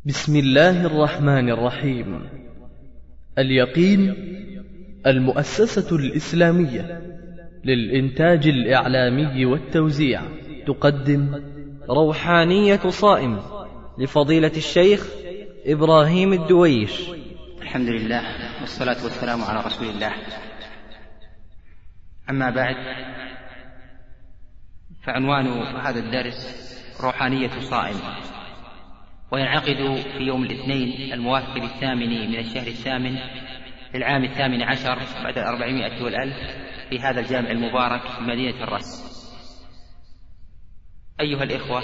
بسم الله الرحمن الرحيم. اليقين المؤسسة الإسلامية للإنتاج الإعلامي والتوزيع تقدم روحانية صائم لفضيلة الشيخ إبراهيم الدويش. الحمد لله والصلاة والسلام على رسول الله. أما بعد، فعنوان هذا الدرس روحانية صائم، وينعقد في يوم الاثنين الموافق للثامن من الشهر الثامن للعام 18 بعد 400 والألف في هذا الجامع المبارك في مدينة الرس. أيها الإخوة،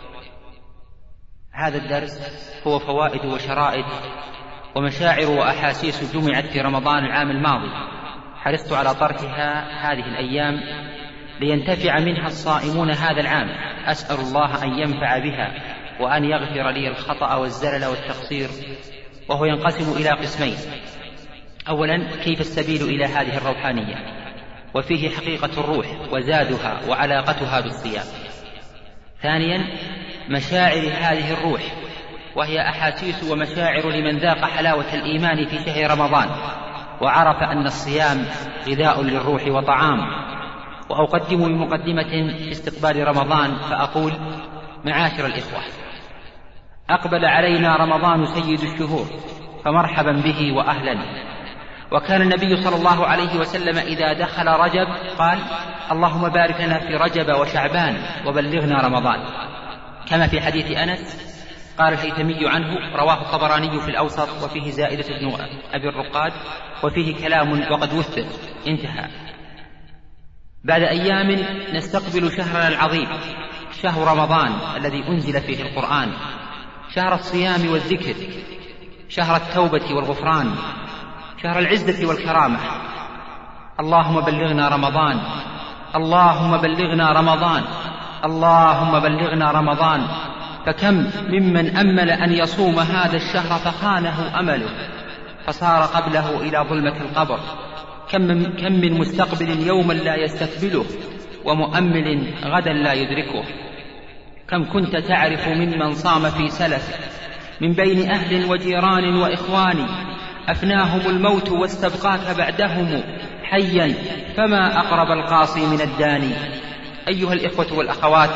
هذا الدرس هو فوائد وشرائط ومشاعر وأحاسيس جمعت في رمضان العام الماضي، حرصت على طرحها هذه الأيام لينتفع منها الصائمون هذا العام. أسأل الله أن ينفع بها وأن يغفر لي الخطأ والزلل والتقصير. وهو ينقسم إلى قسمين: أولا، كيف السبيل إلى هذه الروحانية، وفيه حقيقة الروح وزادها وعلاقتها بالصيام. ثانيا، مشاعر هذه الروح، وهي أحاسيس ومشاعر لمن ذاق حلاوة الإيمان في شهر رمضان وعرف أن الصيام غذاء للروح وطعام. وأقدم بمقدمة في استقبال رمضان فأقول: معاشر الإخوة، أقبل علينا رمضان سيد الشهور، فمرحبا به وأهلا. وكان النبي صلى الله عليه وسلم إذا دخل رجب قال: اللهم بارك لنا في رجب وشعبان وبلغنا رمضان، كما في حديث أنس قال الهيثمي عنه، رواه الطبراني في الأوسط، وفيه زائدة بن أبي الرقاد، وفيه كلام وقد وثق. انتهى. بعد أيام نستقبل شهرنا العظيم، شهر رمضان الذي أنزل فيه القرآن، شهر الصيام والذكر، شهر التوبة والغفران، شهر العزة والكرامة. اللهم بلغنا رمضان، اللهم بلغنا رمضان، اللهم بلغنا رمضان. فكم ممن أمل أن يصوم هذا الشهر فخانه أمله فصار قبله إلى ظلمة القبر. كم من مستقبل يوما لا يستقبله ومؤمل غدا لا يدركه. كم كنت تعرف ممن صام في سلف من بين أهل وجيران وإخوان، أفناهم الموت واستبقاك بعدهم حيا، فما أقرب القاصي من الداني. أيها الإخوة والأخوات،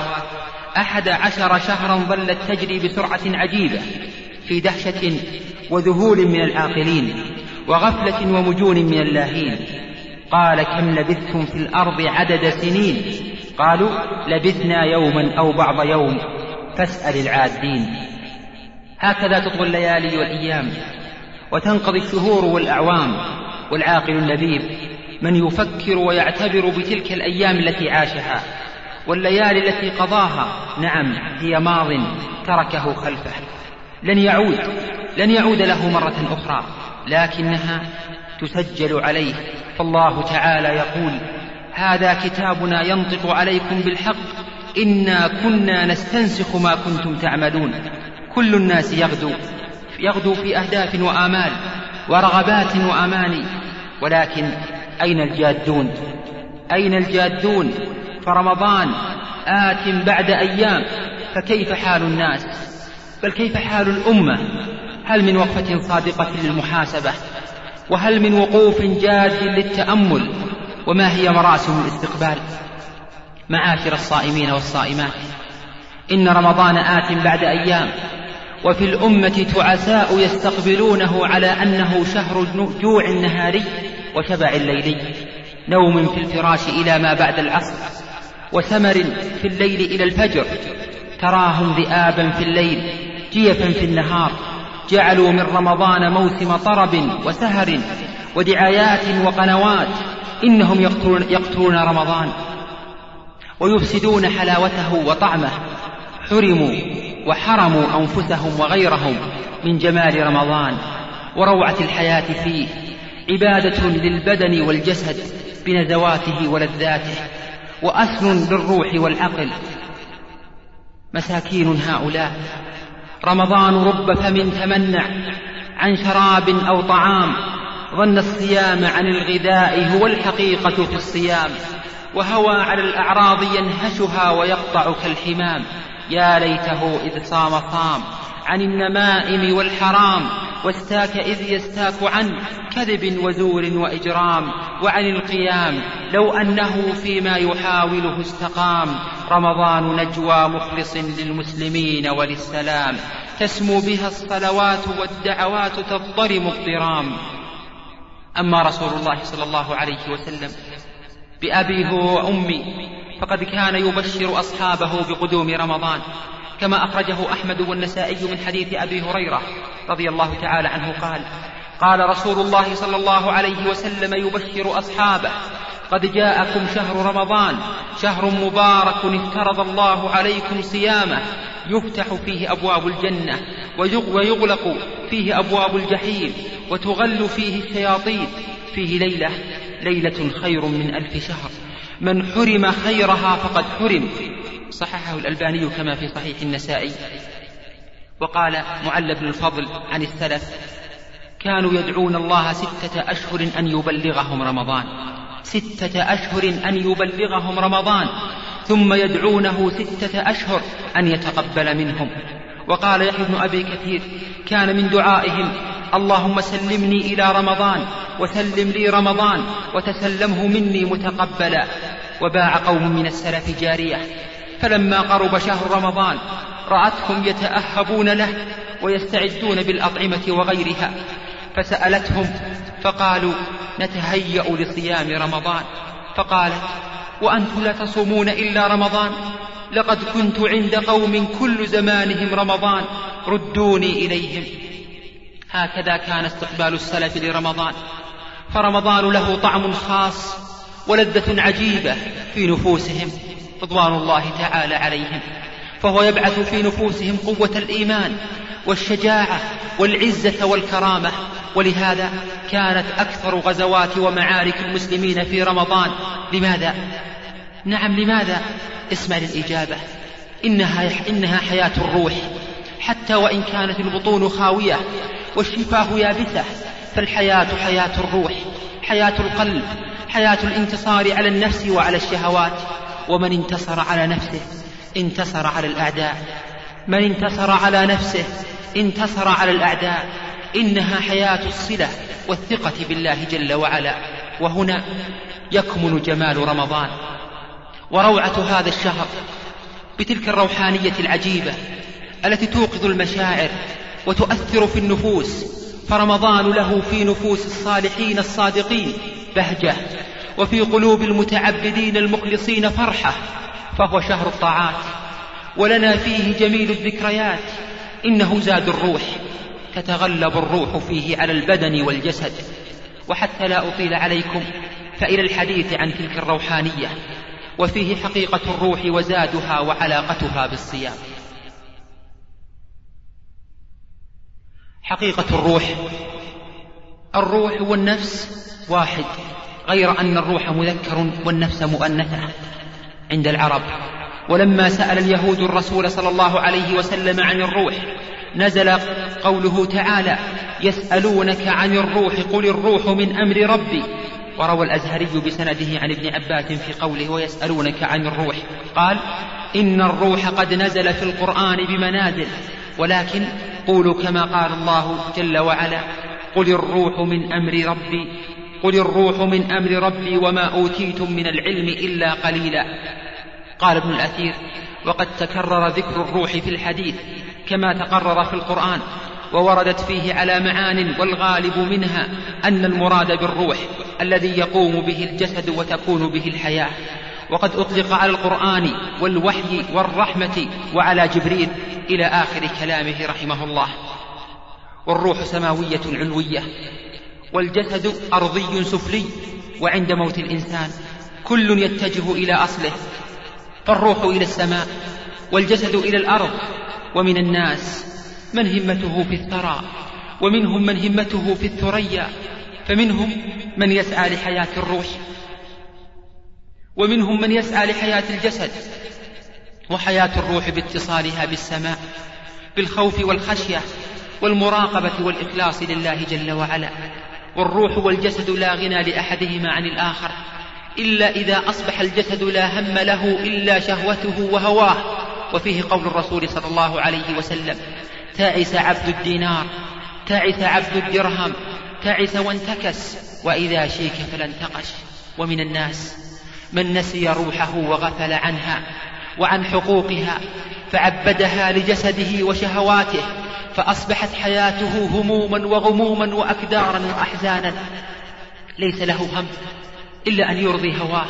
11 شهرا ظلت تجري بسرعة عجيبة في دهشة وذهول من العاقلين وغفلة ومجون من اللاهين. قال: كم لبثتم في الأرض عدد سنين؟ قالوا: لبثنا يوما أو بعض يوم، فاسأل العادين. هكذا تطوى الليالي والأيام وتنقضي الشهور والأعوام، والعاقل اللبيب من يفكر ويعتبر بتلك الأيام التي عاشها والليالي التي قضاها. نعم، هي ماض تركه خلفه، لن يعود له مرة أخرى، لكنها تسجل عليه. فالله تعالى يقول: هذا كتابنا ينطق عليكم بالحق إنا كنا نستنسخ ما كنتم تعملون. كل الناس يغدو في أهداف وآمال ورغبات وأماني، ولكن أين الجادون؟ أين الجادون؟ فرمضان آت بعد أيام، فكيف حال الناس؟ بل كيف حال الأمة؟ هل من وقفة صادقة للمحاسبة؟ وهل من وقوف جاد للتأمل؟ وما هي مراسم الاستقبال؟ معاشر الصائمين والصائمات، إن رمضان آت بعد أيام، وفي الأمة تعساء يستقبلونه على أنه شهر جوع نهاري وشبع ليلي، نوم في الفراش إلى ما بعد العصر، وسمر في الليل إلى الفجر. تراهم ذئابا في الليل جيفا في النهار، جعلوا من رمضان موسم طرب وسهر ودعايات وقنوات. إنهم يقتلون رمضان ويفسدون حلاوته وطعمه. حرموا وحرموا أنفسهم وغيرهم من جمال رمضان وروعة الحياة فيه، عبادة للبدن والجسد بنزواته ولذاته، وأسر للروح والعقل. مساكين هؤلاء، رمضان رب فم تمنع عن شراب أو طعام، ظن الصيام عن الغذاء هو الحقيقة في الصيام، وهوى على الأعراض ينهشها ويقطع كالحمام. يا ليته إذ صام عن النمائم والحرام، واستاك إذ يستاك عن كذب وزور وإجرام، وعن القيام لو أنه فيما يحاوله استقام. رمضان نجوى مخلص للمسلمين وللسلام، تسمو بها الصلوات والدعوات تضطرم الضرام. أما رسول الله صلى الله عليه وسلم بأبي هو وأمي فقد كان يبشر أصحابه بقدوم رمضان، كما أخرجه أحمد والنسائي من حديث أبي هريرة رضي الله تعالى عنه قال: قال رسول الله صلى الله عليه وسلم يبشر أصحابه: قد جاءكم شهر رمضان، شهر مبارك افترض الله عليكم صيامه، يفتح فيه أبواب الجنة ويغلق فيه أبواب الجحيم وتغل فيه الشياطين، فيه ليلة خير من 1000 شهر، من حرم خيرها فقد حرم. صححه الألباني كما في صحيح النسائي. وقال معل بن الفضل عن السلف: كانوا يدعون الله 6 أشهر أن يبلغهم رمضان، 6 أشهر أن يبلغهم رمضان، ثم يدعونه 6 أشهر أن يتقبل منهم. وقال يحيى بن أبي كثير: كان من دعائهم: اللهم سلمني إلى رمضان وسلم لي رمضان وتسلمه مني متقبلا. وباع قوم من السلف جارية، فلما قرب شهر رمضان رأتهم يتأهبون له ويستعدون بالأطعمة وغيرها، فسألتهم فقالوا: نتهيأ لصيام رمضان. فقالت: وأنتم لا تصومون إلا رمضان؟ لقد كنت عند قوم كل زمانهم رمضان، ردوني إليهم. هكذا كان استقبال السلف لرمضان، فرمضان له طعم خاص ولذة عجيبة في نفوسهم رضوان الله تعالى عليهم، فهو يبعث في نفوسهم قوة الإيمان والشجاعة والعزة والكرامة. ولهذا كانت أكثر غزوات ومعارك المسلمين في رمضان. لماذا؟ نعم لماذا؟ اسمع للإجابة: إنها حياة الروح، حتى وإن كانت البطون خاوية والشفاه يابسة، فالحياة حياة الروح، حياة القلب، حياة الانتصار على النفس وعلى الشهوات. ومن انتصر على نفسه انتصر على الأعداء، من انتصر على نفسه انتصر على الأعداء. إنها حياة الصلة والثقة بالله جل وعلا. وهنا يكمن جمال رمضان وروعة هذا الشهر بتلك الروحانية العجيبة التي توقظ المشاعر وتؤثر في النفوس. فرمضان له في نفوس الصالحين الصادقين بهجة، وفي قلوب المتعبدين المخلصين فرحة، فهو شهر الطاعات، ولنا فيه جميل الذكريات. إنه زاد الروح، تتغلب الروح فيه على البدن والجسد. وحتى لا أطيل عليكم فإلى الحديث عن تلك الروحانية، وفيه حقيقة الروح وزادها وعلاقتها بالصيام. حقيقة الروح والنفس واحد، غير أن الروح مذكر والنفس مؤنثة عند العرب. ولما سأل اليهود الرسول صلى الله عليه وسلم عن الروح نزل قوله تعالى: يسألونك عن الروح قل الروح من أمر ربي. وروى الأزهري بسنده عن ابن عباس في قوله ويسألونك عن الروح قال: إن الروح قد نزل في القرآن بمنازل، ولكن قولوا كما قال الله جل وعلا: قل الروح من أمر ربي وما أوتيتم من العلم إلا قليلا. قال ابن الأثير: وقد تكرر ذكر الروح في الحديث كما تقرر في القرآن، ووردت فيه على معان، والغالب منها أن المراد بالروح الذي يقوم به الجسد وتكون به الحياة. وقد أطلق على القرآن والوحي والرحمة وعلى جبريل إلى آخر كلامه رحمه الله. والروح سماوية علوية، والجسد أرضي سفلي. وعند موت الإنسان كل يتجه إلى أصله، فالروح إلى السماء والجسد إلى الأرض. ومن الناس من همته في الثرى، ومنهم من همته في الثريا، فمنهم من يسعى لحياة الروح، ومنهم من يسعى لحياة الجسد. وحياة الروح باتصالها بالسماء بالخوف والخشية والمراقبة والإخلاص لله جل وعلا. والروح والجسد لا غنى لأحدهما عن الآخر، إلا إذا أصبح الجسد لا هم له إلا شهوته وهواه. وفيه قول الرسول صلى الله عليه وسلم: تعس عبد الدينار، تعس عبد الدرهم، تعس وانتكس، وإذا شيك فلا انتقش. ومن الناس من نسي روحه وغفل عنها وعن حقوقها، فعبدها لجسده وشهواته، فأصبحت حياته هموما وغموما وأكدارا وأحزانا، ليس له هم إلا أن يرضي هواه.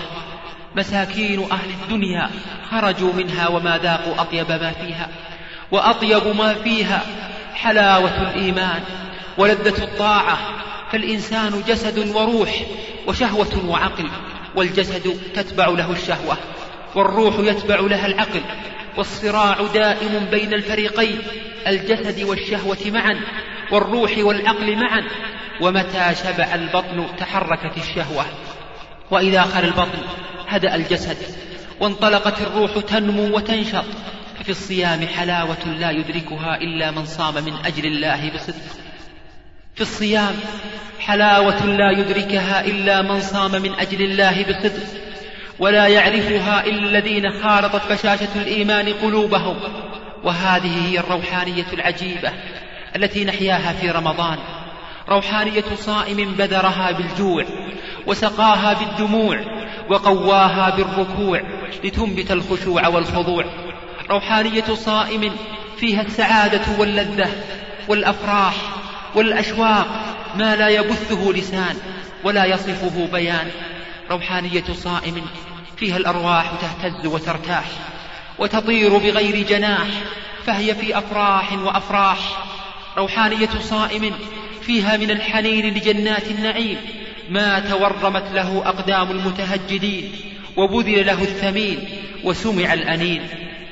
مساكين أهل الدنيا خرجوا منها وما ذاقوا أطيب ما فيها، وأطيب ما فيها حلاوة الإيمان ولذة الطاعة. فالإنسان جسد وروح وشهوة وعقل، والجسد تتبع له الشهوة، والروح يتبع لها العقل، والصراع دائم بين الفريقين، الجسد والشهوة معا، والروح والعقل معا. ومتى شبع البطن تحركت الشهوة، وإذا خل البطن هدأ الجسد، وانطلقت الروح تنمو وتنشط. ففي الصيام حلاوة لا يدركها إلا من صام من أجل الله بصدق. في الصيام حلاوة لا يدركها إلا من صام من أجل الله بصدق، ولا يعرفها إلا الذين خالطت بشاشة الإيمان قلوبهم. وهذه هي الروحانية العجيبة التي نحياها في رمضان، روحانية صائم بذرها بالجوع وسقاها بالدموع وقواها بالركوع لتنبت الخشوع والخضوع. روحانية صائم فيها السعادة واللذة والأفراح والأشواق، ما لا يبثه لسان ولا يصفه بيان. روحانية صائم فيها الأرواح تهتز وترتاح وتطير بغير جناح، فهي في أفراح وأفراح. روحانية صائم فيها من الحنين لجنات النعيم ما تورمت له أقدام المتهجدين، وبذل له الثمين وسمع الأنين.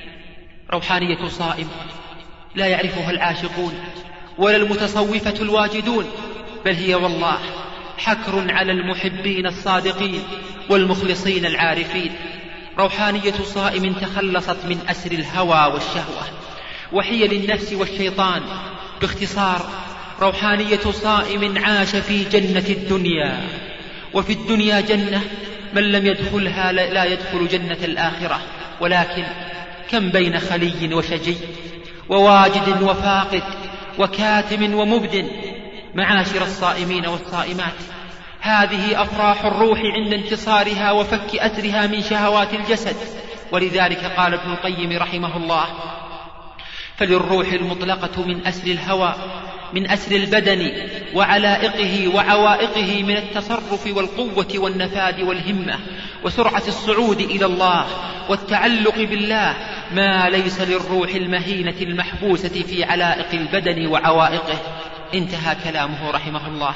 روحانية صائم لا يعرفها العاشقون ولا المتصوفة الواجدون، بل هي والله حكر على المحبين الصادقين والمخلصين العارفين. روحانية صائم تخلصت من أسر الهوى والشهوة وحيل النفس والشيطان. باختصار، روحانية صائم عاش في جنة الدنيا، وفي الدنيا جنة من لم يدخلها لا يدخل جنة الآخرة. ولكن كم بين خلي وشجي وواجد وفاقد وكاتم ومبد. معاشر الصائمين والصائمات، هذه أفراح الروح عند انتصارها وفك أسرها من شهوات الجسد. ولذلك قال ابن القيم رحمه الله: فللروح المطلقة من أسر الهوى، من أسر البدن وعلائقه وعوائقه، من التصرف والقوة والنفاذ والهمة وسرعة الصعود إلى الله والتعلق بالله، ما ليس للروح المهينة المحبوسة في علائق البدن وعوائقه. انتهى كلامه رحمه الله.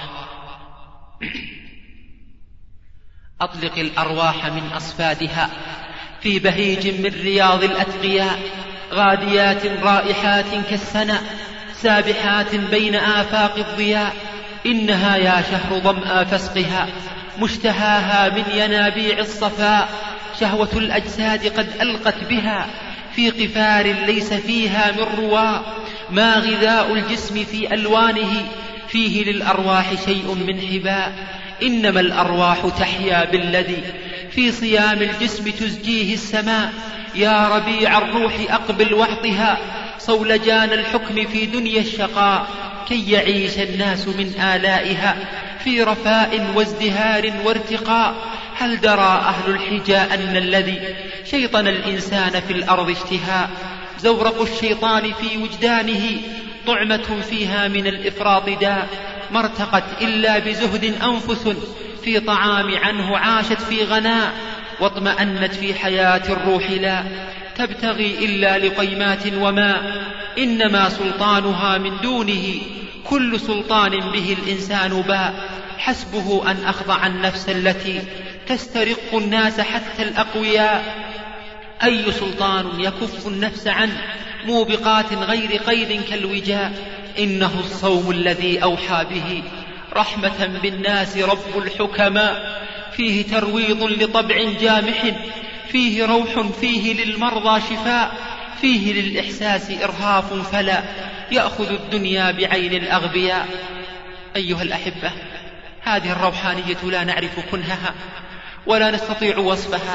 أطلق الأرواح من أصفادها في بهيج من رياض الأتقياء، غاديات رائحات كالسنى، سابحات بين آفاق الضياء. إنها يا شهر ظمأ فاسقها، مشتهاها من ينابيع الصفاء. شهوة الأجساد قد ألقت بها في قفار ليس فيها من رواء. ما غذاء الجسم في ألوانه، فيه للأرواح شيء من حباء. إنما الأرواح تحيا بالذي في صيام الجسم تزجيه السماء. يا ربيع الروح أقبل واعطها صولجان الحكم في دنيا الشقاء، كي يعيش الناس من آلائها في رفاء وازدهار وارتقاء. هل درى أهل الحجاء أن الذي شيطن الإنسان في الأرض اشتهاء، زورق الشيطان في وجدانه، طعمة فيها من الإفراط داء. ما ارتقت إلا بزهد أنفس في طعام عنه عاشت في غناء، واطمأنت في حياة الروح لا تبتغي إلا لقيمات وماء. إنما سلطانها من دونه كل سلطان به الإنسان باء. حسبه أن أخضع النفس التي تسترق الناس حتى الأقوياء. أي سلطان يكف النفس عن موبقات غير قيد كالوجاء. إنه الصوم الذي أوحى به رحمة بالناس رب الحكماء، فيه ترويض لطبع جامح، فيه روح، فيه للمرضى شفاء، فيه للإحساس إرهاف فلا يأخذ الدنيا بعين الأغبياء. أيها الأحبة، هذه الروحانية لا نعرف كنهها ولا نستطيع وصفها،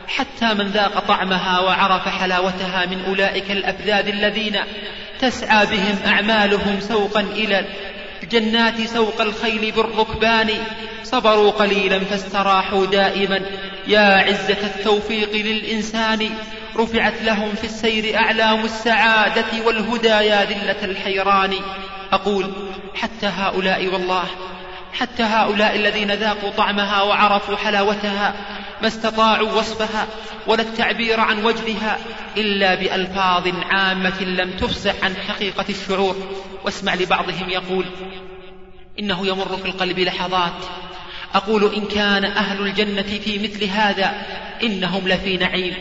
حتى من ذاق طعمها وعرف حلاوتها من أولئك الأفذاذ الذين تسعى بهم أعمالهم سوقا إلى الجنات سوق الخيل بالركبان، صبروا قليلا فاستراحوا دائما يا عزة التوفيق للإنسان، رفعت لهم في السير أعلام السعادة والهدى يا ذلة الحيران. أقول حتى هؤلاء والله حتى هؤلاء الذين ذاقوا طعمها وعرفوا حلاوتها ما استطاعوا وصفها ولا التعبير عن وجدها إلا بألفاظ عامة لم تفصح عن حقيقة الشعور. واسمع لبعضهم يقول إنه يمر في القلب لحظات أقول إن كان أهل الجنة في مثل هذا إنهم لفي نعيم.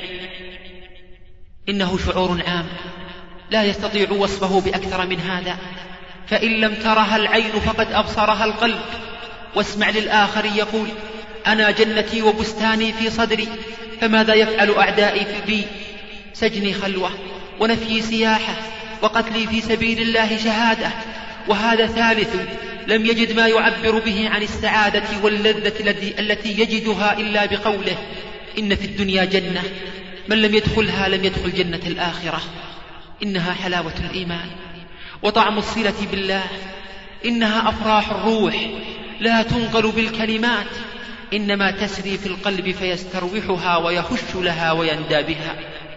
إنه شعور عام لا يستطيع وصفه بأكثر من هذا، فإن لم ترها العين فقد أبصرها القلب. واسمع للآخر يقول أنا جنتي وبستاني في صدري، فماذا يفعل أعدائي بي؟ سجني خلوة ونفي سياحة وقتلي في سبيل الله شهادة. وهذا ثالث لم يجد ما يعبر به عن السعادة واللذة التي يجدها إلا بقوله إن في الدنيا جنة من لم يدخلها لم يدخل جنة الآخرة. إنها حلاوة الإيمان وطعم الصلة بالله، إنها أفراح الروح لا تنقل بالكلمات، إنما تسري في القلب فيستروحها ويهش لها ويندى بها.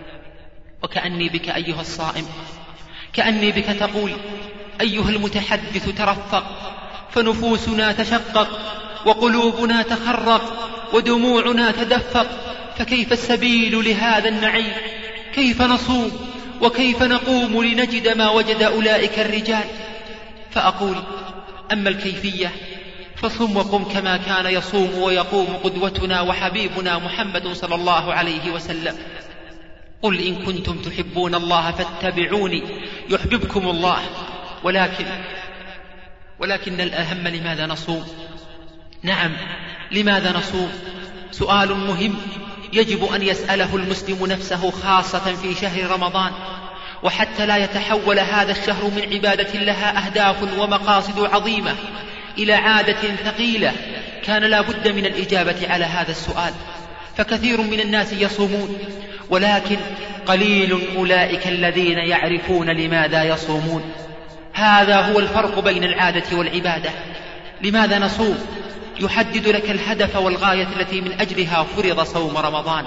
وكأني بك أيها الصائم، كأني بك تقول أيها المتحدث ترفق، فنفوسنا تشقق وقلوبنا تخرق ودموعنا تدفق، فكيف السبيل لهذا النعيم؟ كيف نصوم وكيف نقوم لنجد ما وجد أولئك الرجال؟ فأقول أما الكيفية فصم وقم كما كان يصوم ويقوم قدوتنا وحبيبنا محمد صلى الله عليه وسلم. قل إن كنتم تحبون الله فاتبعوني يحببكم الله. ولكن الأهم لماذا نصوم؟ نعم لماذا نصوم؟ سؤال مهم يجب أن يسأله المسلم نفسه خاصة في شهر رمضان، وحتى لا يتحول هذا الشهر من عبادة لها أهداف ومقاصد عظيمة إلى عادة ثقيلة كان لا بد من الإجابة على هذا السؤال. فكثير من الناس يصومون ولكن قليل أولئك الذين يعرفون لماذا يصومون. هذا هو الفرق بين العادة والعبادة. لماذا نصوم؟ يحدد لك الهدف والغاية التي من أجلها فرض صوم رمضان.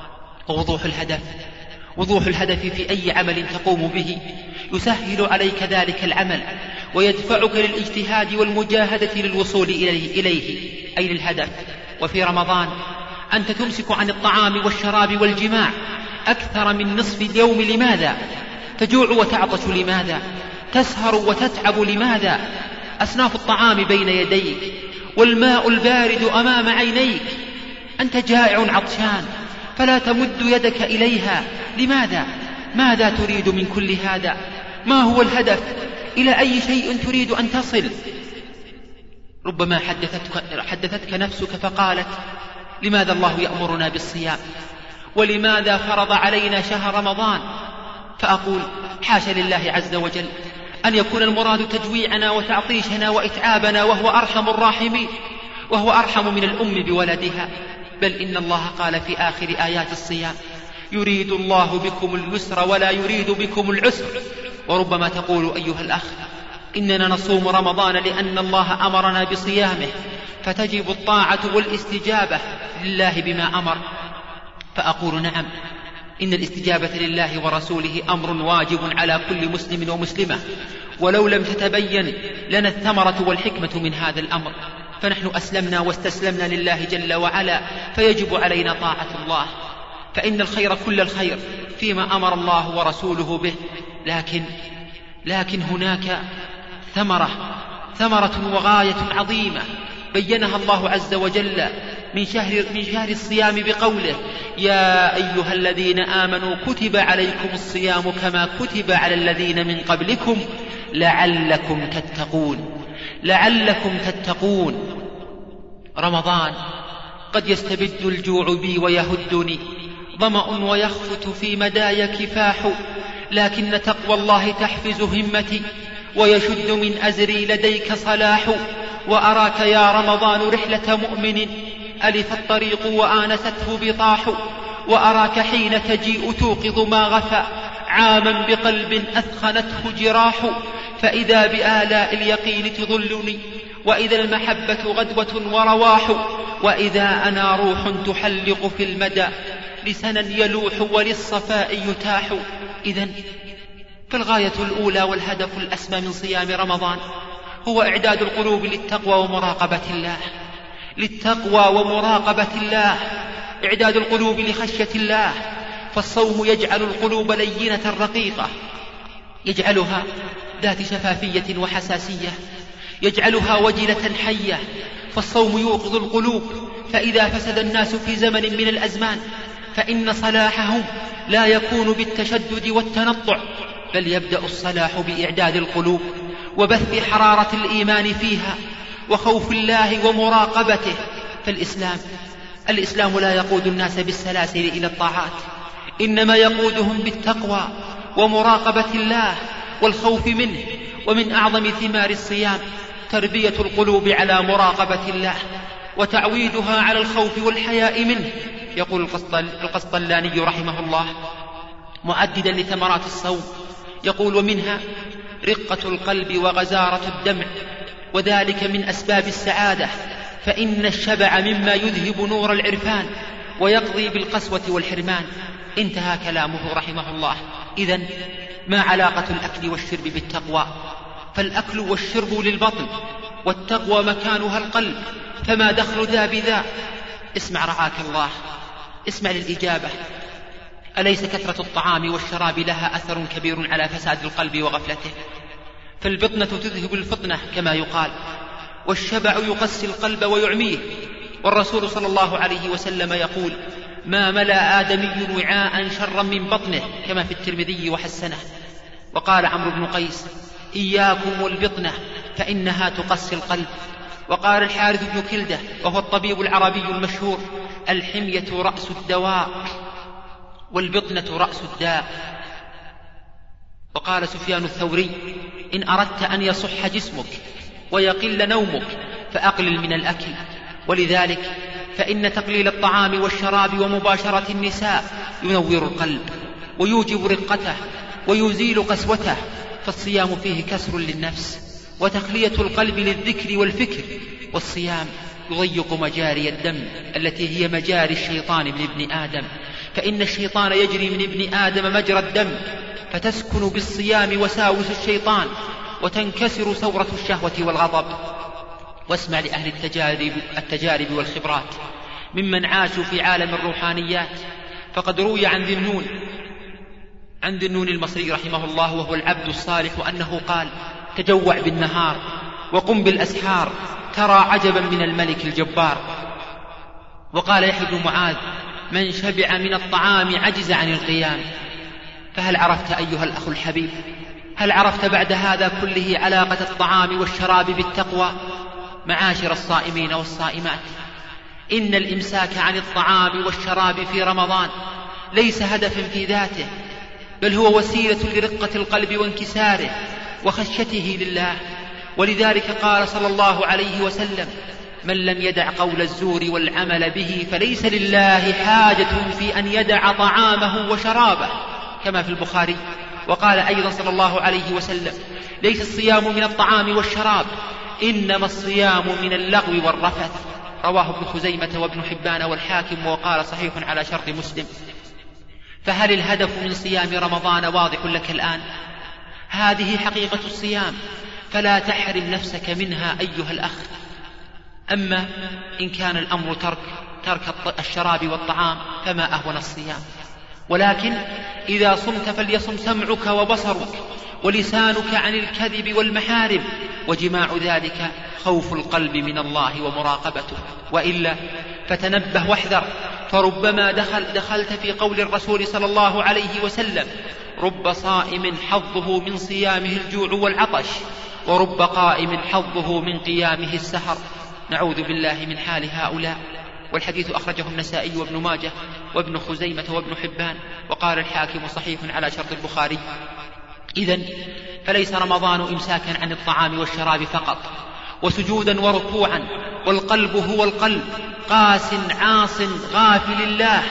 ووضوح الهدف في أي عمل تقوم به يسهل عليك ذلك العمل ويدفعك للاجتهاد والمجاهدة للوصول إليه أي للهدف. وفي رمضان أنت تمسك عن الطعام والشراب والجماع أكثر من نصف اليوم. لماذا؟ تجوع وتعطش. لماذا؟ تسهر وتتعب. لماذا؟ أصناف الطعام بين يديك والماء البارد أمام عينيك، أنت جائع عطشان فلا تمد يدك إليها. لماذا؟ ماذا تريد من كل هذا؟ ما هو الهدف؟ إلى أي شيء تريد أن تصل؟ ربما حدثتك نفسك فقالت لماذا الله يأمرنا بالصيام؟ ولماذا فرض علينا شهر رمضان؟ فأقول حاشا لله عز وجل أن يكون المراد تجويعنا وتعطيشنا وإتعابنا، وهو أرحم الراحمين، وهو أرحم من الأم بولدها. بل إن الله قال في آخر آيات الصيام يريد الله بكم اليسر ولا يريد بكم العسر. وربما تقول أيها الأخ إننا نصوم رمضان لأن الله أمرنا بصيامه، فتجب الطاعة والاستجابة لله بما أمر. فأقول نعم، إن الاستجابة لله ورسوله أمر واجب على كل مسلم ومسلمة، ولو لم تتبين لنا الثمرة والحكمة من هذا الأمر فنحن أسلمنا واستسلمنا لله جل وعلا، فيجب علينا طاعة الله. فإن الخير كل الخير فيما أمر الله ورسوله به، لكن هناك ثمرة وغاية عظيمة بينها الله عز وجل من شهر الصيام بقوله يا أيها الذين آمنوا كتب عليكم الصيام كما كتب على الذين من قبلكم لعلكم تتقون. رمضان قد يستبد الجوع بي ويهدني، ظمأ ويخفت في مداي كفاح، لكن تقوى الله تحفز همتي ويشد من أزري لديك صلاح. وأراك يا رمضان رحلة مؤمن ألف الطريق وآنسته بطاح، وأراك حين تجيء توقظ ما غفى عاما بقلب أثخنته جراح، فإذا بآلاء اليقين تظلني، وإذا المحبة غدوة ورواح، وإذا أنا روح تحلق في المدى لسنا يلوح وللصفاء يتاح. إذن فالغاية الأولى والهدف الأسمى من صيام رمضان هو إعداد القلوب للتقوى ومراقبة الله، للتقوى ومراقبة الله، إعداد القلوب لخشية الله. فالصوم يجعل القلوب لينة رقيقة، يجعلها ذات شفافية وحساسية، يجعلها وجلة حية. فالصوم يوقظ القلوب، فإذا فسد الناس في زمن من الأزمان فإن صلاحهم لا يكون بالتشدد والتنطع، بل يبدأ الصلاح بإعداد القلوب وبث حرارة الإيمان فيها وخوف الله ومراقبته. فالإسلام لا يقود الناس بالسلاسل إلى الطاعات، إنما يقودهم بالتقوى ومراقبة الله والخوف منه. ومن أعظم ثمار الصيام تربية القلوب على مراقبة الله وتعويدها على الخوف والحياء منه. يقول القسطلاني رحمه الله معددا لثمرات الصوم، يقول: ومنها رقة القلب وغزارة الدمع، وذلك من أسباب السعادة، فإن الشبع مما يذهب نور العرفان ويقضي بالقسوة والحرمان. انتهى كلامه رحمه الله. إذن ما علاقة الأكل والشرب بالتقوى؟ فالأكل والشرب للبطن، والتقوى مكانها القلب، فما دخل ذا بذا؟ اسمع رعاك الله، اسمع للإجابة. أليس كثرة الطعام والشراب لها أثر كبير على فساد القلب وغفلته؟ فالبطنة تذهب الفطنة كما يقال، والشبع يقسي القلب ويعميه. والرسول صلى الله عليه وسلم يقول: ما ملأ آدمي وعاء شرا من بطنه، كما في الترمذي وحسنه. وقال عمرو بن قيس: إياكم والبطنة فإنها تقسي القلب. وقال الحارث بن كلدة وهو الطبيب العربي المشهور: الحمية رأس الدواء والبطنة رأس الداء. وقال سفيان الثوري: إن أردت أن يصح جسمك ويقل نومك فأقلل من الأكل. ولذلك فإن تقليل الطعام والشراب ومباشرة النساء ينور القلب ويوجب رقته ويزيل قسوته، فالصيام فيه كسر للنفس وتخلية القلب للذكر والفكر. والصيام يضيق مجاري الدم التي هي مجاري الشيطان من ابن آدم، فإن الشيطان يجري من ابن آدم مجرى الدم، فتسكن بالصيام وساوس الشيطان وتنكسر ثورة الشهوة والغضب. واسمع لأهل التجارب والخبرات ممن عاشوا في عالم الروحانيات، فقد روي عن ذي النون المصري رحمه الله وهو العبد الصالح أنه قال: تجوع بالنهار وقم بالأسحار ترى عجبا من الملك الجبار. وقال يحيى بن معاذ: من شبع من الطعام عجز عن القيام. فهل عرفت أيها الأخ الحبيب، هل عرفت بعد هذا كله علاقة الطعام والشراب بالتقوى؟ معاشر الصائمين والصائمات، إن الإمساك عن الطعام والشراب في رمضان ليس هدفا في ذاته، بل هو وسيلة لرقة القلب وانكساره وخشيته لله. ولذلك قال صلى الله عليه وسلم: من لم يدع قول الزور والعمل به فليس لله حاجة في أن يدع طعامه وشرابه، كما في البخاري. وقال أيضا صلى الله عليه وسلم: ليس الصيام من الطعام والشراب، إنما الصيام من اللغو والرفث. رواه ابن خزيمة وابن حبان والحاكم، وقال صحيح على شرط مسلم. فهل الهدف من صيام رمضان واضح لك الآن؟ هذه حقيقة الصيام، فلا تحرم نفسك منها أيها الأخ. أما إن كان الأمر ترك الشراب والطعام فما أهون الصيام. ولكن إذا صمت فليصم سمعك وبصرك ولسانك عن الكذب والمحارم، وجماع ذلك خوف القلب من الله ومراقبته. وإلا فتنبه واحذر، فربما دخلت في قول الرسول صلى الله عليه وسلم: رب صائم حظه من صيامه الجوع والعطش، ورب قائم حظه من قيامه السهر. نعوذ بالله من حال هؤلاء. والحديث أخرجه النسائي وابن ماجه وابن خزيمة وابن حبان، وقال الحاكم صحيح على شرط البخاري. إذن فليس رمضان إمساكا عن الطعام والشراب فقط، وسجودا وركوعا، والقلب هو القلب قاس عاص غافل الله،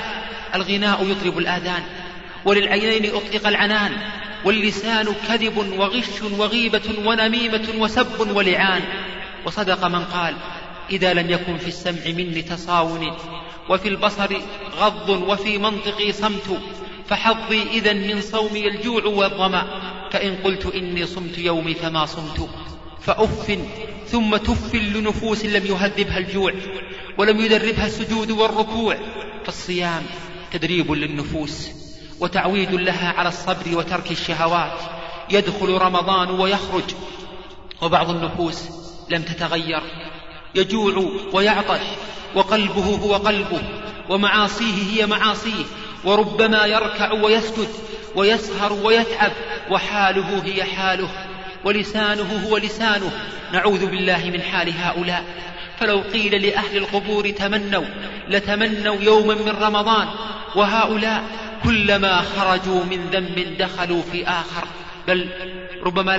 الغناء يطرب الآذان، وللعينين أطلق العنان، واللسان كذب وغش وغيبة ونميمة وسب ولعان. وصدق من قال: إذا لم يكن في السمع مني تصاون، وفي البصر غض، وفي منطقي صمت، فحظي إذن من صومي الجوع والظمأ، فإن قلت إني صمت يومي فما صمت. فأف ثم تف لنفوس لم يهذبها الجوع ولم يدربها السجود والركوع. فالصيام تدريب للنفوس وتعويد لها على الصبر وترك الشهوات. يدخل رمضان ويخرج وبعض النفوس لم تتغير، يجوع ويعطش وقلبه هو قلبه، ومعاصيه هي معاصيه، وربما يركع ويسجد ويسهر ويتعب، وحاله هي حاله، ولسانه هو لسانه. نعوذ بالله من حال هؤلاء. فلو قيل لأهل القبور تمنوا لتمنوا يوما من رمضان، وهؤلاء كلما خرجوا من ذنب دخلوا في آخر، بل ربما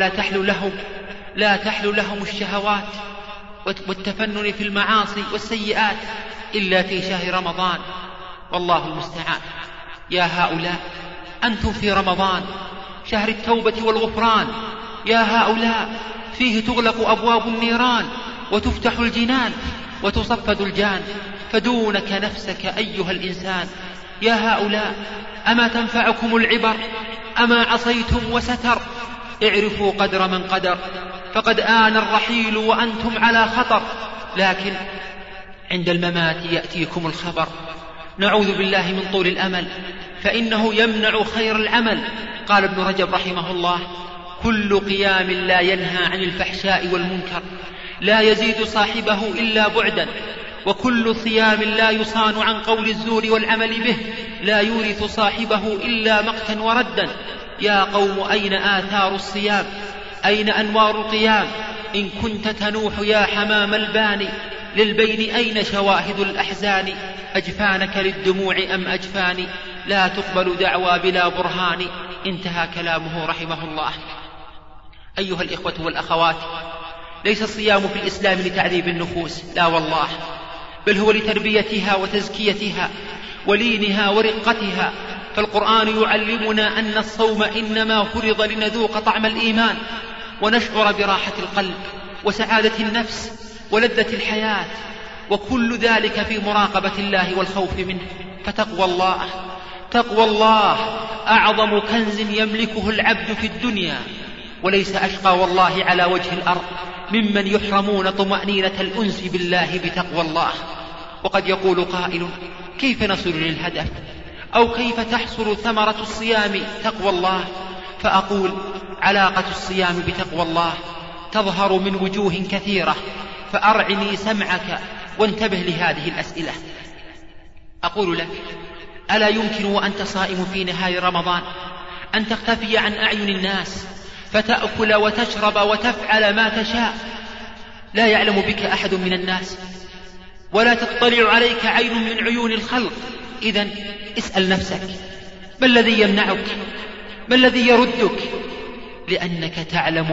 لا تحل لهم الشهوات والتفنن في المعاصي والسيئات إلا في شهر رمضان، والله المستعان. يا هؤلاء أنتم في رمضان شهر التوبة والغفران، يا هؤلاء فيه تغلق أبواب النيران وتفتح الجنان وتصفد الجان، فدونك نفسك أيها الإنسان. يا هؤلاء أما تنفعكم العبر؟ أما عصيتم وستر؟ اعرفوا قدر من قدر، فقد آن الرحيل وأنتم على خطر، لكن عند الممات يأتيكم الخبر. نعوذ بالله من طول الأمل، فإنه يمنع خير العمل. قال ابن رجب رحمه الله: كل قيام لا ينهى عن الفحشاء والمنكر لا يزيد صاحبه إلا بعدا، وكل صيام لا يصان عن قول الزور والعمل به لا يورث صاحبه إلا مقتا وردا. يا قوم أين آثار الصيام؟ أين أنوار القيام؟ إن كنت تنوح يا حمام الباني للبين أين شواهد الأحزان؟ أجفانك للدموع أم أجفاني؟ لا تقبل دعوى بلا برهان. انتهى كلامه رحمه الله. أيها الإخوة والأخوات، ليس الصيام في الإسلام لتعذيب النفوس، لا والله، بل هو لتربيتها وتزكيتها ولينها ورقتها. فالقرآن يعلمنا أن الصوم إنما فرض لنذوق طعم الإيمان ونشعر براحة القلب وسعادة النفس ولذة الحياة، وكل ذلك في مراقبة الله والخوف منه. فتقوى الله أعظم كنز يملكه العبد في الدنيا، وليس أشقى والله على وجه الأرض ممن يحرمون طمأنينة الأنس بالله بتقوى الله. وقد يقول قائل: كيف نصل للهدف؟ أو كيف تحصل ثمرة الصيام تقوى الله؟ فأقول: علاقة الصيام بتقوى الله تظهر من وجوه كثيرة، فأرعني سمعك وانتبه لهذه الأسئلة. أقول لك: ألا يمكن وأنت صائم في نهاية رمضان أن تختفي عن أعين الناس فتأكل وتشرب وتفعل ما تشاء؟ لا يعلم بك أحد من الناس ولا تطلع عليك عين من عيون الخلق. إذن اسأل نفسك: ما الذي يمنعك؟ ما الذي يردك؟ لأنك تعلم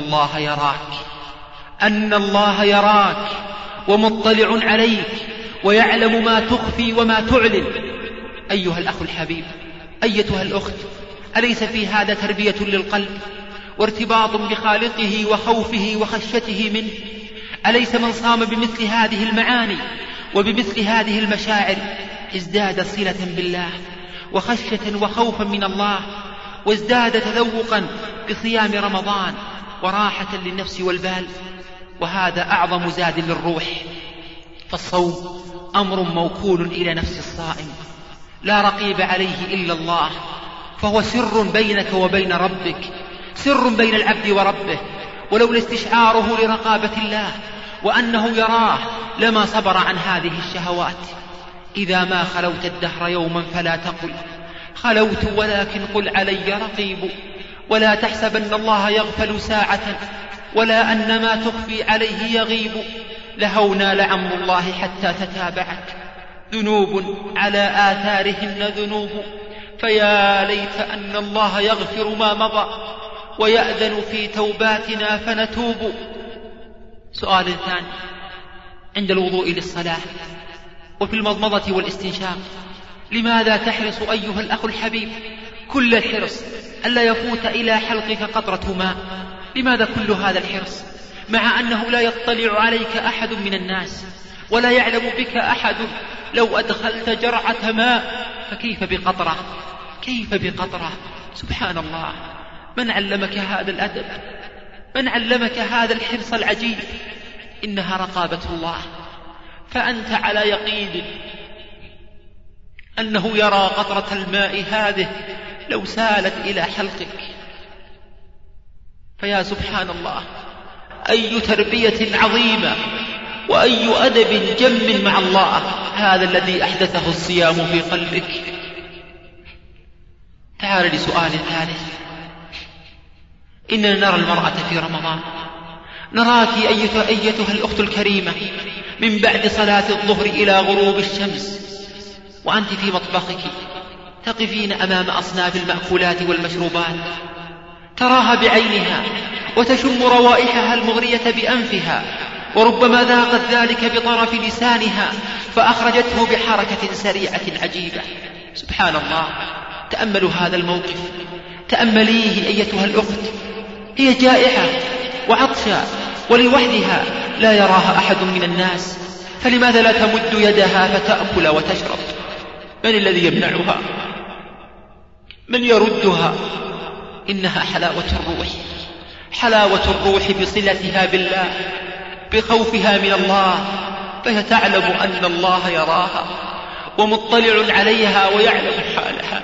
أن الله يراك ومطلع عليك ويعلم ما تخفي وما تعلن. أيها الأخ الحبيب، أيتها الأخت، أليس في هذا تربية للقلب وارتباط بخالقه وخوفه وخشيته منه؟ أليس من صام بمثل هذه المعاني وبمثل هذه المشاعر ازداد صلة بالله وخشية وخوفا من الله، وازداد تذوقا بصيام رمضان وراحة للنفس والبال؟ وهذا أعظم زاد للروح. فالصوم أمر موكول إلى نفس الصائم، لا رقيب عليه إلا الله، فهو سر بينك وبين ربك، سر بين العبد وربه. ولولا استشعاره لرقابة الله وأنه يراه لما صبر عن هذه الشهوات. إذا ما خلوت الدهر يوما فلا تقل خلوت، ولكن قل علي رقيب. ولا تحسبن الله يغفل ساعة، ولا أن ما تخفي عليه يغيب. لهونا لعمر الله حتى تتابعت ذنوب على آثارهن ذنوب، فيا ليت أن الله يغفر ما مضى ويأذن في توباتنا فنتوب. سؤال ثاني: عند الوضوء للصلاة وفي المضمضة والاستنشاق لماذا تحرص أيها الأخ الحبيب كل الحرص ألا يفوت إلى حلقك قطرة ماء؟ لماذا كل هذا الحرص مع أنه لا يطلع عليك أحد من الناس ولا يعلم بك أحد؟ لو أدخلت جرعة ماء فكيف بقطرة؟ كيف بقطرة؟ سبحان الله. من علمك هذا الأدب؟ من علمك هذا الحرص العجيب؟ إنها رقابة الله. فأنت على يقين أنه يرى قطرة الماء هذه لو سالت إلى حلقك. فيا سبحان الله، أي تربية عظيمة وأي أدب جم مع الله هذا الذي أحدثه الصيام في قلبك. تعال لسؤال ثالث. إننا نرى المرأة في رمضان، نراك أيتها الأخت الكريمة من بعد صلاة الظهر إلى غروب الشمس وأنت في مطبخك تقفين أمام أصناف المأكولات والمشروبات، تراها بعينها وتشم روائحها المغرية بأنفها، وربما ذاقت ذلك بطرف لسانها فأخرجته بحركة سريعة عجيبة. سبحان الله. تأملوا هذا الموقف، تأمليه أيتها الأخت. هي جائعة وعطشة ولوحدها لا يراها أحد من الناس، فلماذا لا تمد يدها فتأكل وتشرب؟ من الذي يمنعها؟ من يردها؟ إنها حلاوة الروح، حلاوة الروح بصلتها بالله، بخوفها من الله، فهي تعلم أن الله يراها ومطلع عليها ويعلم حالها.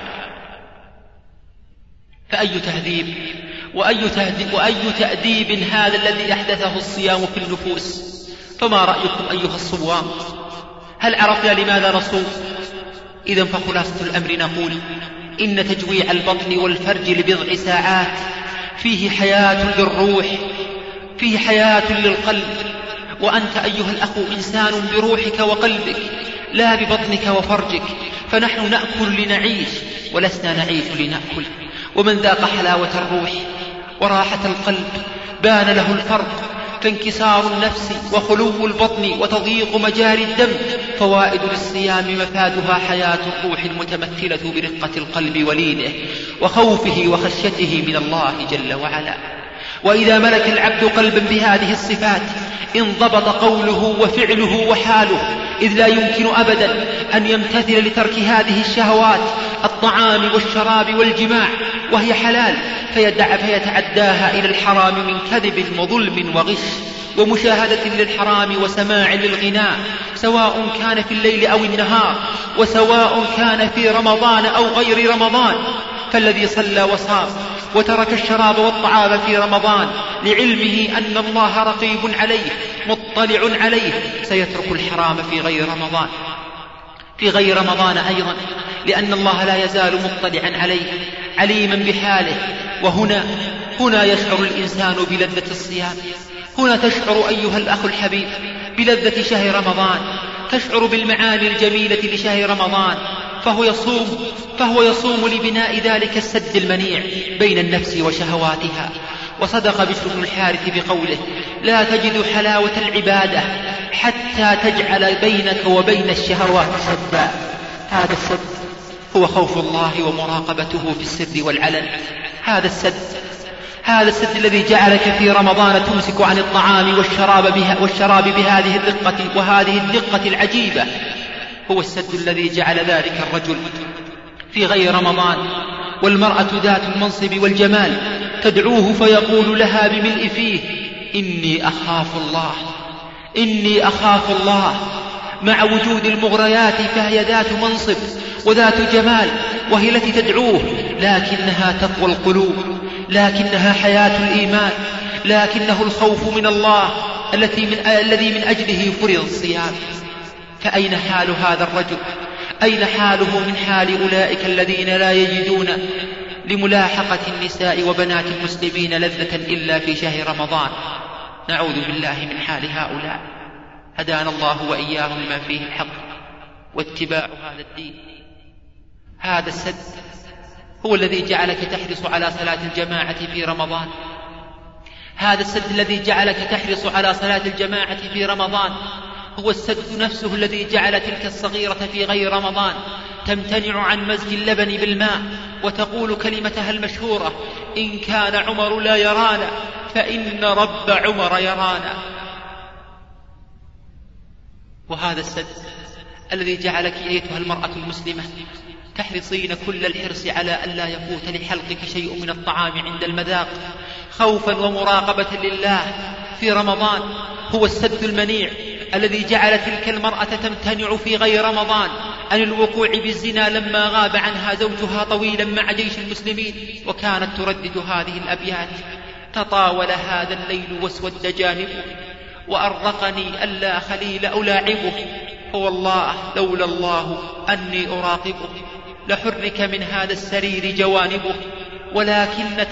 فأي تهذيب وأي تأديب هذا الذي أحدثه الصيام في النفوس. فما رأيكم أيها الصوام؟ هل عرفنا لماذا نصوم؟ إذن فخلاصة الأمر نقول إن تجويع البطن والفرج لبضع ساعات فيه حياة للروح، فيه حياة للقلب. وأنت أيها الأخ إنسان بروحك وقلبك لا ببطنك وفرجك، فنحن نأكل لنعيش ولسنا نعيش لنأكل. ومن ذاق حلاوة الروح وراحة القلب بان له الفرق، فانكسار النفس وخلو البطن وتضييق مجاري الدم فوائد للصيام، مفادها حياة الروح المتمثلة برقة القلب ولينه وخوفه وخشيته من الله جل وعلا. وإذا ملك العبد قلبا بهذه الصفات انضبط قوله وفعله وحاله، إذ لا يمكن أبدا أن يمتثل لترك هذه الشهوات، الطعام والشراب والجماع وهي حلال، فيتعداها إلى الحرام من كذب وظلم وغش ومشاهدة للحرام وسماع للغناء، سواء كان في الليل أو النهار، وسواء كان في رمضان أو غير رمضان. فالذي صلى وصام وترك الشراب والطعام في رمضان لعلمه أن الله رقيب عليه مطلع عليه سيترك الحرام في غير رمضان أيضا، لأن الله لا يزال مطلعا عليه عليما بحاله. وهنا يشعر الإنسان بلذة الصيام. هنا تشعر أيها الأخ الحبيب بلذة شهر رمضان، تشعر بالمعاني الجميلة لشهر رمضان، فهو يصوم لبناء ذلك السد المنيع بين النفس وشهواتها. وصدق بشر بن الحارث بقوله: لا تجد حلاوة العبادة حتى تجعل بينك وبين الشهوات سدا. هذا السد هو خوف الله ومراقبته في السر والعلن. هذا السد الذي جعلك في رمضان تمسك عن الطعام والشراب بهذه الدقة وهذه الدقة العجيبة، هو السد الذي جعل ذلك الرجل في غير رمضان والمرأة ذات المنصب والجمال تدعوه فيقول لها بملء فيه: إني أخاف الله، مع وجود المغريات فهي ذات منصب وذات جمال وهي التي تدعوه، لكنها تقوى القلوب، لكنها حياة الإيمان، لكنه الخوف من الله الذي من أجله فرض الصيام. فأين حال هذا الرجل؟ أين حاله من حال أولئك الذين لا يجدون لملاحقة النساء وبنات المسلمين لذة إلا في شهر رمضان؟ نعوذ بالله من حال هؤلاء. هدانا الله وإياهم لما فيه الحق واتباع هذا الدين. هذا السد هو الذي جعلك تحرص على صلاة الجماعة في رمضان. هذا السد الذي جعلك تحرص على صلاة الجماعة في رمضان هو السد نفسه الذي جعل تلك الصغيرة في غير رمضان تمتنع عن مزج اللبن بالماء وتقول كلمتها المشهورة: إن كان عمر لا يرانا فإن رب عمر يرانا. وهذا السد الذي جعلك أيتها المرأة المسلمة تحرصين كل الحرص على أن لا يفوت لحلقك شيء من الطعام عند المذاق خوفا ومراقبة لله في رمضان، هو السد المنيع الذي جعل تلك المرأة تمتنع في غير رمضان عن الوقوع بالزنا لما غاب عنها زوجها طويلا مع جيش المسلمين، وكانت تردد هذه الأبيات: تطاول هذا الليل واسود جانبه وأرقني ألا خليل ألاعبه، فوالله لولا الله أني أراقبه لحرك من هذا السرير جوانبه، ولكن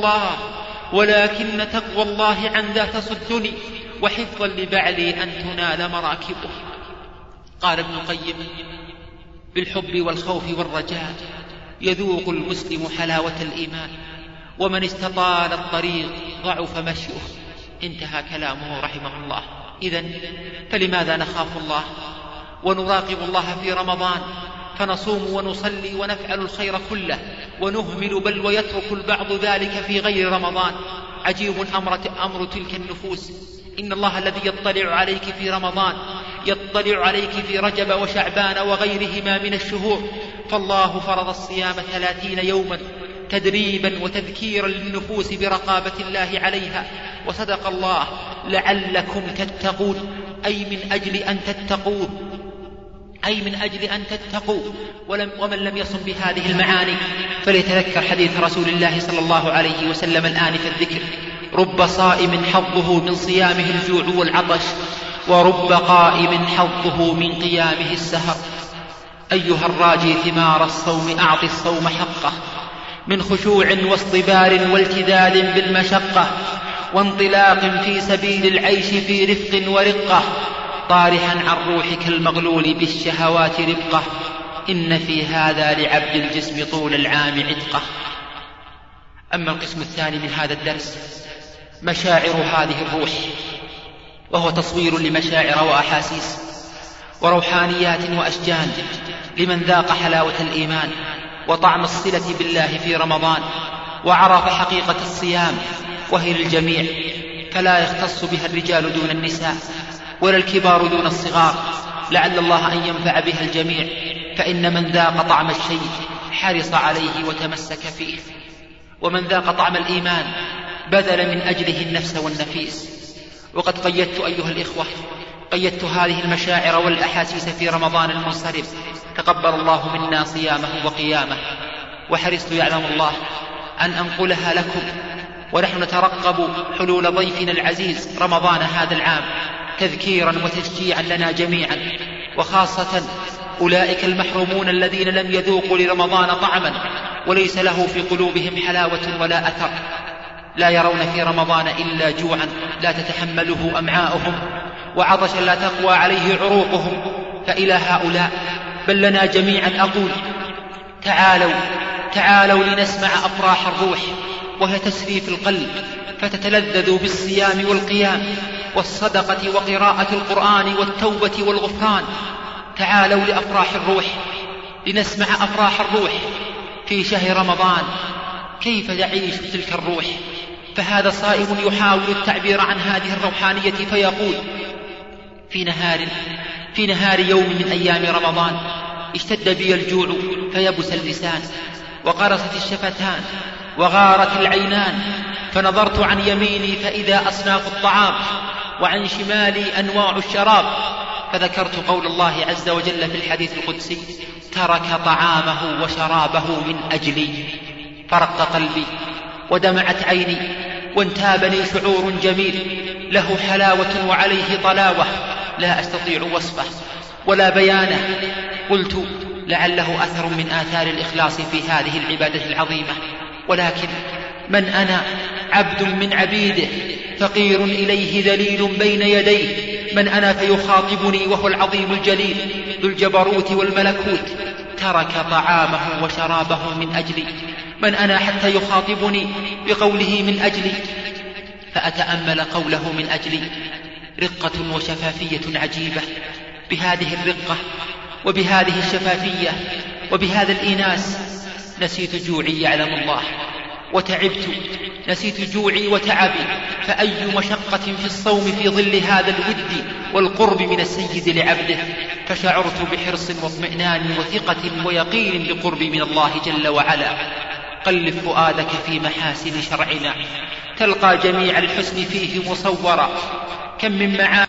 تقوى الله عن ذا تصدني وحفظا لبعلي أن تنال مراكبه. قال ابن القيم: بالحب والخوف والرجاء يذوق المسلم حلاوة الإيمان، ومن استطال الطريق ضعف مشيه. انتهى كلامه رحمه الله. إذن فلماذا نخاف الله ونراقب الله في رمضان فنصوم ونصلي ونفعل الخير كله ونهمل بل ويترك البعض ذلك في غير رمضان؟ عجيب أمر تلك النفوس. إن الله الذي يطلع عليك في رمضان يطلع عليك في رجب وشعبان وغيرهما من الشهور، فالله فرض الصيام 30 يوما تدريبا وتذكيرا للنفوس برقابة الله عليها. وصدق الله: لعلكم تتقون، أي من أجل أن تتقوا. ومن لم يصم بهذه المعاني فليتذكر حديث رسول الله صلى الله عليه وسلم الآن في الذكر: رب صائم حظه من صيامه الجوع والعطش، ورب قائم حظه من قيامه السهر. أيها الراجي ثمار الصوم أعط الصوم حقه من خشوع واصطبار والتذال بالمشقة، وانطلاق في سبيل العيش في رفق ورقة، طارحا عن روحك المغلول بالشهوات ربقة، إن في هذا لعبد الجسم طول العام عتقة. أما القسم الثاني من هذا الدرس مشاعر هذه الروح، وهو تصوير لمشاعر وأحاسيس وروحانيات وأشجان لمن ذاق حلاوة الإيمان وطعم الصلة بالله في رمضان وعرف حقيقة الصيام، وهي للجميع، فلا يختص بها الرجال دون النساء ولا الكبار دون الصغار، لعل الله أن ينفع بها الجميع، فإن من ذاق طعم الشيء حرص عليه وتمسك فيه، ومن ذاق طعم الإيمان بذل من أجله النفس والنفيس. وقد قيدت أيها الإخوة هذه المشاعر والأحاسيس في رمضان المنصرم، تقبل الله منا صيامه وقيامه، وحرصت يعلم الله أن أنقلها لكم، ونحن نترقب حلول ضيفنا العزيز رمضان هذا العام تذكيرا وتشجيعا لنا جميعا، وخاصة أولئك المحرومون الذين لم يذوقوا لرمضان طعما وليس له في قلوبهم حلاوة ولا أثر، لا يرون في رمضان إلا جوعا لا تتحمله أمعاؤهم وعطشا لا تقوى عليه عروقهم. فإلى هؤلاء بل لنا جميعا أقول: تعالوا لنسمع أفراح الروح وهي تسري في القلب، فتتلذذوا بالصيام والقيام والصدقة وقراءة القرآن والتوبة والغفران. تعالوا لأفراح الروح، لنسمع أفراح الروح في شهر رمضان، كيف يعيش تلك الروح. فهذا صائم يحاول التعبير عن هذه الروحانية فيقول: في نهار يوم من أيام رمضان اشتد بي الجوع فيبس اللسان وقرصت الشفتان وغارت العينان، فنظرت عن يميني فإذا أصناف الطعام وعن شمالي أنواع الشراب، فذكرت قول الله عز وجل في الحديث القدسي: ترك طعامه وشرابه من أجلي، فرق قلبي ودمعت عيني وانتابني شعور جميل له حلاوة وعليه طلاوة لا أستطيع وصفه ولا بيانه. قلت: لعله أثر من آثار الإخلاص في هذه العبادة العظيمة، ولكن من أنا؟ عبد من عبيده فقير إليه ذليل بين يديه. من أنا فيخاطبني وهو العظيم الجليل ذو الجبروت والملكوت؟ ترك طعامه وشرابه من أجلي. من أنا حتى يخاطبني بقوله من أجلي؟ فأتأمل قوله من أجلي، رقة وشفافية عجيبة. بهذه الرقة وبهذه الشفافية وبهذا الإيناس نسيت جوعي يعلم الله، وتعبت نسيت جوعي وتعبي، فأي مشقة في الصوم في ظل هذا الود والقرب من السيد لعبده. فشعرت بحرص واطمئنان وثقة ويقين بقرب من الله جل وعلا. قلب فؤادك في محاسن شرعنا، تلقى جميع الحسن فيه مصورا. كم من معاني